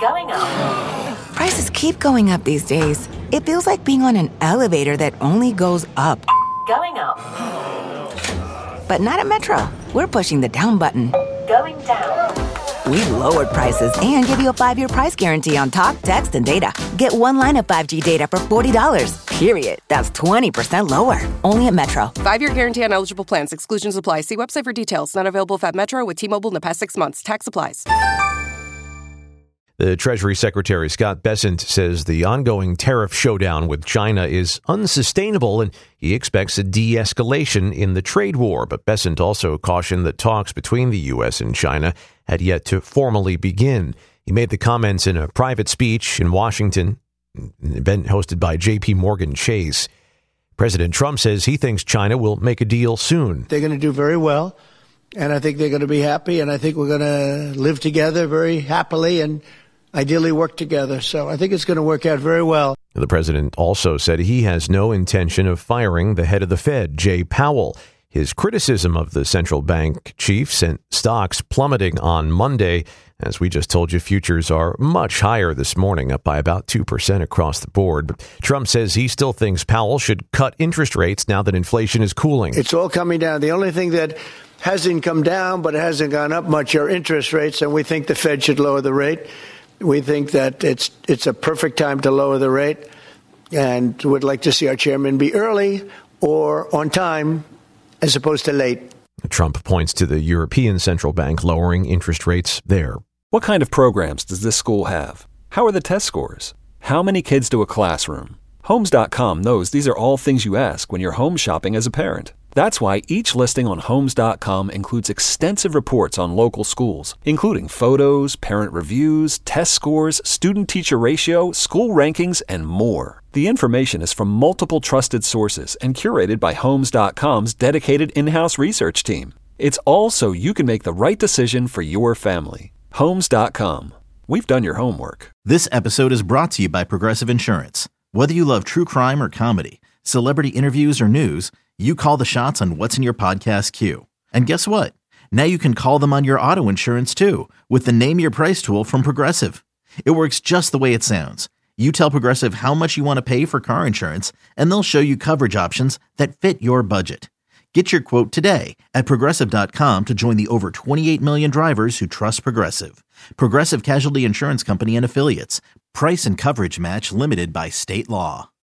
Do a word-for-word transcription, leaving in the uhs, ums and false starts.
Going up. Prices keep going up these days. It feels like being on an elevator that only goes up. Going up. But not at Metro. We're pushing the down button. Going down. We've lowered prices and give you a five-year price guarantee on talk, text, and data. Get one line of five G data for forty dollars. Period. That's twenty percent lower. Only at Metro. Five-year guarantee on eligible plans. Exclusions apply. See website for details. Not available at Metro with T-Mobile in the past six months. Tax applies. The Treasury Secretary Scott Bessent says the ongoing tariff showdown with China is unsustainable, and he expects a de-escalation in the trade war. But Bessent also cautioned that talks between the U S and China had yet to formally begin. He made the comments in a private speech in Washington, an event hosted by J P Morgan Chase. President Trump says he thinks China will make a deal soon. They're going to do very well, and I think they're going to be happy, and I think we're going to live together very happily and ideally work together. So I think it's going to work out very well. The president also said he has no intention of firing the head of the Fed, Jay Powell. His criticism of the central bank chief sent stocks plummeting on Monday. As we just told you, futures are much higher this morning, up by about two percent across the board. But Trump says he still thinks Powell should cut interest rates now that inflation is cooling. It's all coming down. The only thing that hasn't come down but hasn't gone up much are interest rates, and we think the Fed should lower the rate. We think that it's it's a perfect time to lower the rate, and would like to see our chairman be early or on time as opposed to late. Trump points to the European Central Bank lowering interest rates there. What kind of programs does this school have? How are the test scores? How many kids to a classroom? Homes dot com knows these are all things you ask when you're home shopping as a parent. That's why each listing on Homes dot com includes extensive reports on local schools, including photos, parent reviews, test scores, student-teacher ratio, school rankings, and more. The information is from multiple trusted sources and curated by Homes dot com's dedicated in-house research team. It's all so you can make the right decision for your family. Homes dot com. We've done your homework. This episode is brought to you by Progressive Insurance. Whether you love true crime or comedy, celebrity interviews or news, you call the shots on what's in your podcast queue. And guess what? Now you can call them on your auto insurance too with the Name Your Price tool from Progressive. It works just the way it sounds. You tell Progressive how much you want to pay for car insurance, and they'll show you coverage options that fit your budget. Get your quote today at Progressive dot com to join the over twenty-eight million drivers who trust Progressive. Progressive Casualty Insurance Company and Affiliates. Price and coverage match limited by state law.